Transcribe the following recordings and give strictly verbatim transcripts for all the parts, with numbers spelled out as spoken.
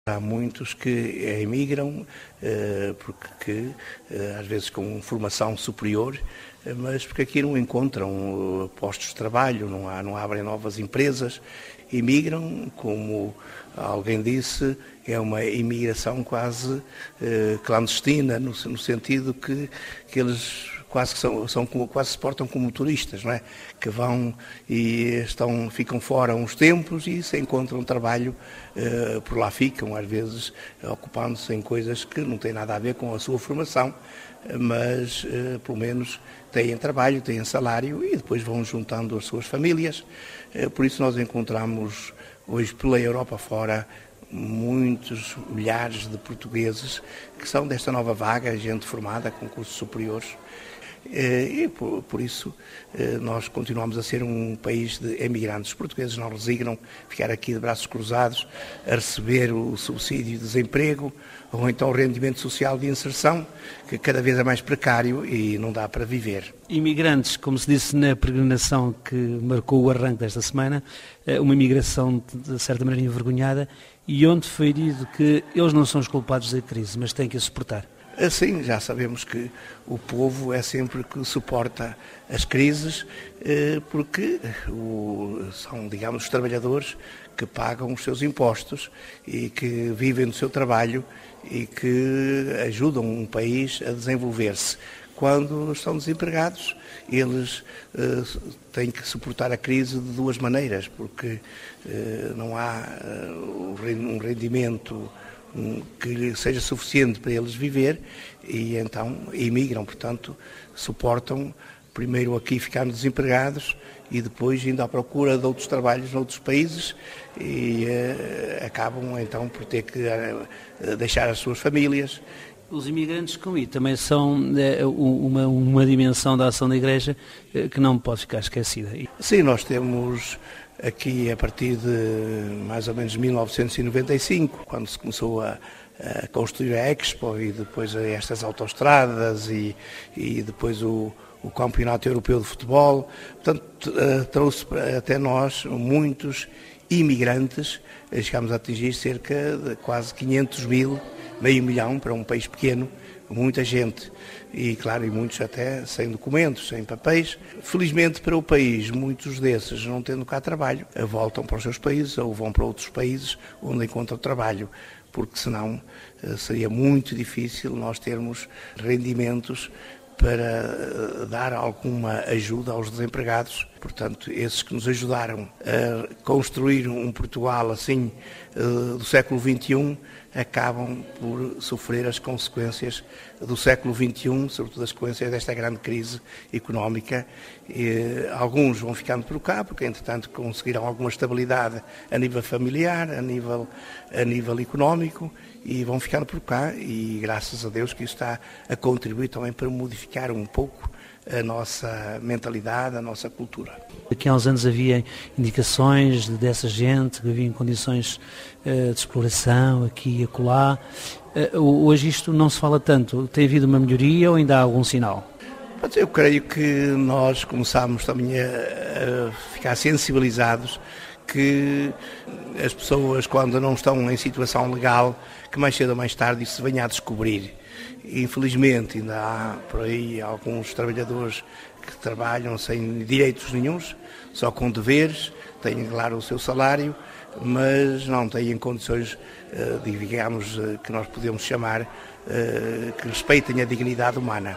Há muitos que emigram, porque às vezes com formação superior, mas porque aqui não encontram postos de trabalho, não, há, não abrem novas empresas, emigram, como alguém disse, é uma imigração quase clandestina, no, no sentido que, que eles quase que são, são quase se portam como turistas, não é? Que vão e estão, ficam fora uns tempos e se encontram trabalho, uh, por lá ficam, às vezes ocupando-se em coisas que não têm nada a ver com a sua formação, mas uh, pelo menos têm trabalho, têm salário e depois vão juntando as suas famílias. Uh, por isso nós encontramos hoje pela Europa fora muitos milhares de portugueses que são desta nova vaga, gente formada com cursos superiores. E por, por isso nós continuamos a ser um país de emigrantes. Os portugueses não resignam ficar aqui de braços cruzados a receber o subsídio de desemprego ou então o rendimento social de inserção, que cada vez é mais precário e não dá para viver. Imigrantes, como se disse na peregrinação que marcou o arranque desta semana, uma imigração de certa maneira envergonhada e onde foi dito que eles não são os culpados da crise, mas têm que a suportar. Assim, já sabemos que o povo é sempre que suporta as crises, porque são, digamos, os trabalhadores que pagam os seus impostos e que vivem do seu trabalho e que ajudam um país a desenvolver-se. Quando estão desempregados, eles têm que suportar a crise de duas maneiras, porque não há um rendimento que seja suficiente para eles viver e então emigram, portanto, suportam primeiro aqui ficando desempregados e depois indo à procura de outros trabalhos noutros países e uh, acabam então por ter que uh, deixar as suas famílias. Os imigrantes com I também são uh, uma, uma dimensão da ação da Igreja uh, que não pode ficar esquecida. Sim, nós temos aqui a partir de mais ou menos mil novecentos e noventa e cinco, quando se começou a, a construir a Expo e depois estas autoestradas e, e depois o, o Campeonato Europeu de Futebol, portanto trouxe até nós muitos imigrantes, chegámos a atingir cerca de quase quinhentos mil, meio milhão para um país pequeno, muita gente. E, claro, e muitos até sem documentos, sem papéis. Felizmente para o país, muitos desses, não tendo cá trabalho, voltam para os seus países ou vão para outros países onde encontram trabalho, porque senão seria muito difícil nós termos rendimentos para dar alguma ajuda aos desempregados. Portanto, esses que nos ajudaram a construir um Portugal assim do século vinte e um acabam por sofrer as consequências do século vinte e um, sobretudo as consequências desta grande crise económica. E alguns vão ficando por cá, porque entretanto conseguiram alguma estabilidade a nível familiar, a nível, a nível económico, e vão ficando por cá e graças a Deus que isso está a contribuir também para modificar um pouco a nossa mentalidade, a nossa cultura. Aqui há uns anos havia indicações dessa gente que vivia em condições uh, de exploração aqui e acolá. Uh, hoje isto não se fala tanto. Tem havido uma melhoria ou ainda há algum sinal? Eu creio que nós começámos também a, a ficar sensibilizados que as pessoas, quando não estão em situação legal, que mais cedo ou mais tarde isso se venha a descobrir. Infelizmente ainda há por aí alguns trabalhadores que trabalham sem direitos nenhuns, só com deveres, têm claro o seu salário, mas não têm condições, digamos, que nós podemos chamar, que respeitem a dignidade humana.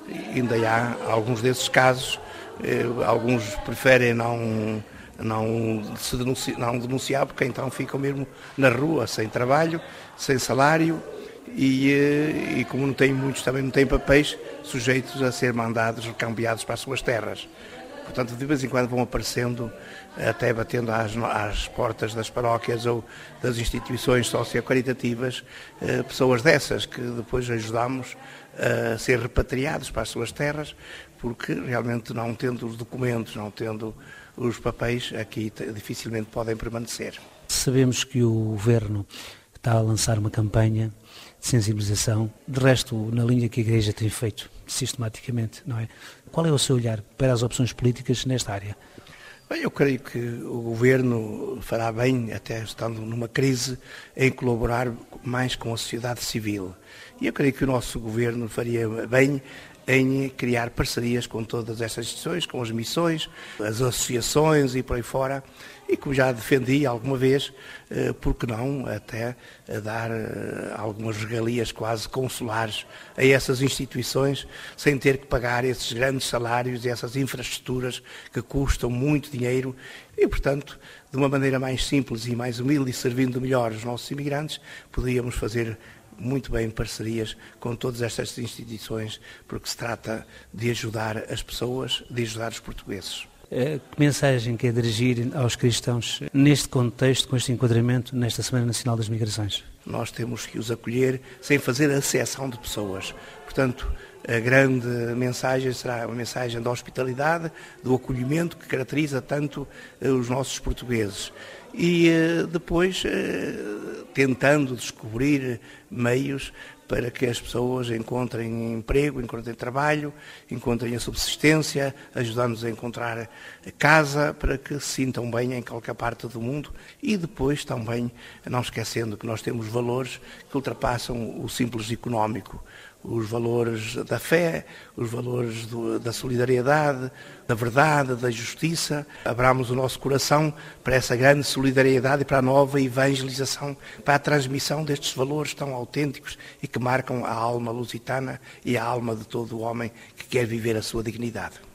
E ainda há alguns desses casos, alguns preferem não, não, se denunciar, não denunciar, porque então ficam mesmo na rua, sem trabalho, sem salário, E, e como não têm muitos, também não têm papéis, sujeitos a ser mandados, recambiados para as suas terras. Portanto, de vez em quando vão aparecendo, até batendo às, às portas das paróquias ou das instituições socio-caritativas, eh, pessoas dessas que depois ajudamos a ser repatriados para as suas terras, porque realmente não tendo os documentos, não tendo os papéis, aqui dificilmente podem permanecer. Sabemos que o Governo está a lançar uma campanha de sensibilização, de resto na linha que a Igreja tem feito sistematicamente, não é? Qual é o seu olhar para as opções políticas nesta área? Bem, eu creio que o Governo fará bem, até estando numa crise, em colaborar mais com a sociedade civil. E eu creio que o nosso Governo faria bem em criar parcerias com todas estas instituições, com as missões, as associações e por aí fora, e como já defendi alguma vez, por que não até dar algumas regalias quase consulares a essas instituições, sem ter que pagar esses grandes salários e essas infraestruturas que custam muito dinheiro e, portanto, de uma maneira mais simples e mais humilde e servindo melhor os nossos imigrantes, poderíamos fazer muito bem parcerias com todas estas instituições, porque se trata de ajudar as pessoas, de ajudar os portugueses. Que mensagem quer dirigir aos cristãos neste contexto, com este enquadramento, nesta Semana Nacional das Migrações? Nós temos que os acolher sem fazer acepção de pessoas. Portanto, a grande mensagem será uma mensagem da hospitalidade, do acolhimento que caracteriza tanto os nossos portugueses. E depois tentando descobrir meios para que as pessoas encontrem emprego, encontrem trabalho, encontrem a subsistência, ajudando-nos a encontrar casa para que se sintam bem em qualquer parte do mundo e depois também, não esquecendo que nós temos valores que ultrapassam o simples económico, os valores da fé, os valores do, da solidariedade, da verdade, da justiça. Abramos o nosso coração para essa grande solidariedade e para a nova evangelização, para a transmissão destes valores tão autênticos e que marcam a alma lusitana e a alma de todo o homem que quer viver a sua dignidade.